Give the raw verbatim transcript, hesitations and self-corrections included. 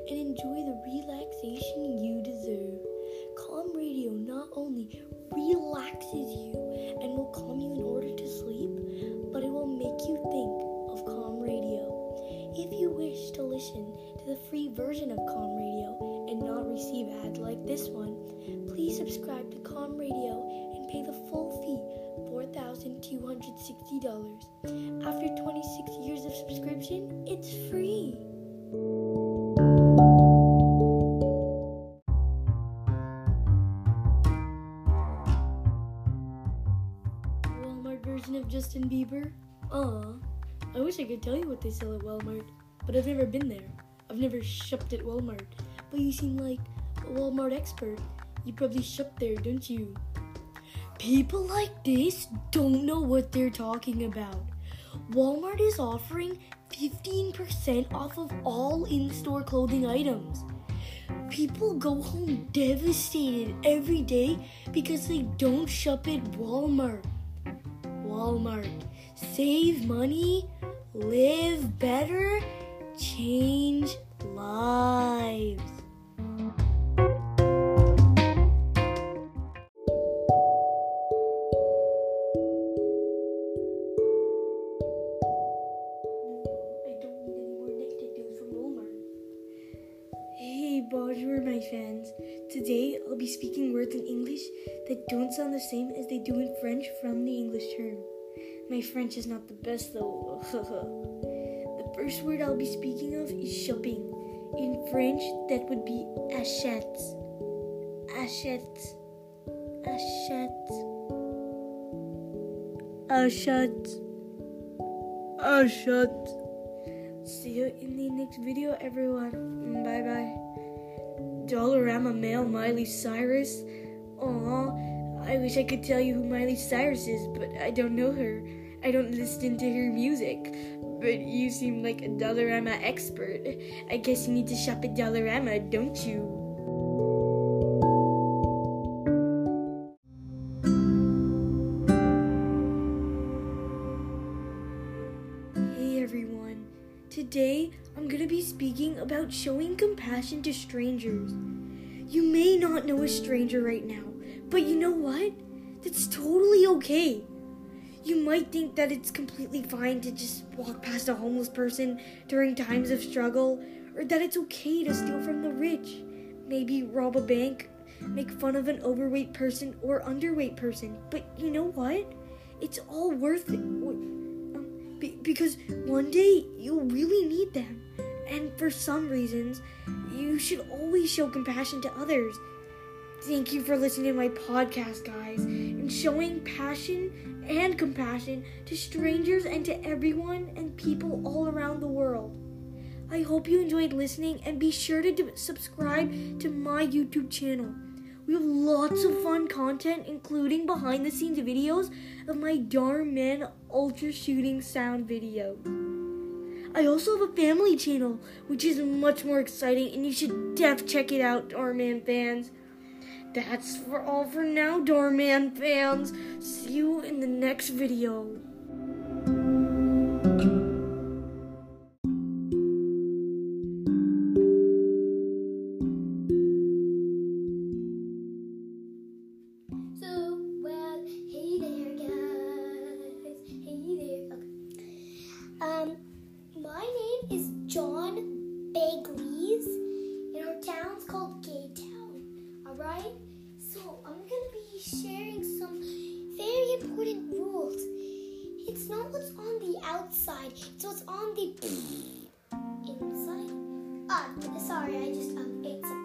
and enjoy the relaxation you deserve. Calm Radio not only relaxes you and will calm you in order to sleep, but it will make you think of Calm Radio. If you wish to listen to the free version of Calm Radio and not receive ads like this one, please subscribe to Calm Radio and pay the full fee, four thousand two hundred sixty dollars. After twenty-six years of subscription, it's free. Walmart version of Justin Bieber? Aw. I wish I could tell you what they sell at Walmart, but I've never been there. I've never shopped at Walmart, but you seem like a Walmart expert. You probably shop there, don't you? People like this don't know what they're talking about. Walmart is offering fifteen percent off of all in-store clothing items. People go home devastated every day because they don't shop at Walmart. Walmart. Save money, live better, change lives. Hey, bonjour, my fans. Today, I'll be speaking words in English that don't sound the same as they do in French from the English term. My French is not the best, though. The first word I'll be speaking of is shopping. In French, that would be achète. Achète. Achète. Achète. Achète. See you in the next video, everyone. Bye-bye. Dollarama Mail Miley Cyrus. Aww, I wish I could tell you who Miley Cyrus is, but I don't know her. I don't listen to her music. But you seem like a Dollarama expert. I guess you need to shop at Dollarama, don't you? Hey everyone. Today, I'm going to be speaking about showing compassion to strangers. You may not know a stranger right now, but you know what? That's totally okay. You might think that it's completely fine to just walk past a homeless person during times of struggle, or that it's okay to steal from the rich, maybe rob a bank, make fun of an overweight person or underweight person. But you know what? It's all worth it. Be- because one day you'll really need them. And for some reasons, you should always show compassion to others. Thank you for listening to my podcast, guys, and showing passion and compassion to strangers and to everyone and people all around the world. I hope you enjoyed listening, and be sure to do- subscribe to my YouTube channel. We have lots of fun content, including behind-the-scenes videos of my Dhar Mann ultra shooting sound video. I also have a family channel, which is much more exciting, and you should def check it out, Dhar Mann fans. That's for all for now, Dhar Mann fans. See you in the next video. So, well, hey there, guys. Hey there. Okay. Um, my name is John Begley's, and our town's called Gay Town. Alright? So, I'm gonna be sharing some very important rules. It's not what's on the outside, it's what's on the inside. Ah, sorry, I just um, ate some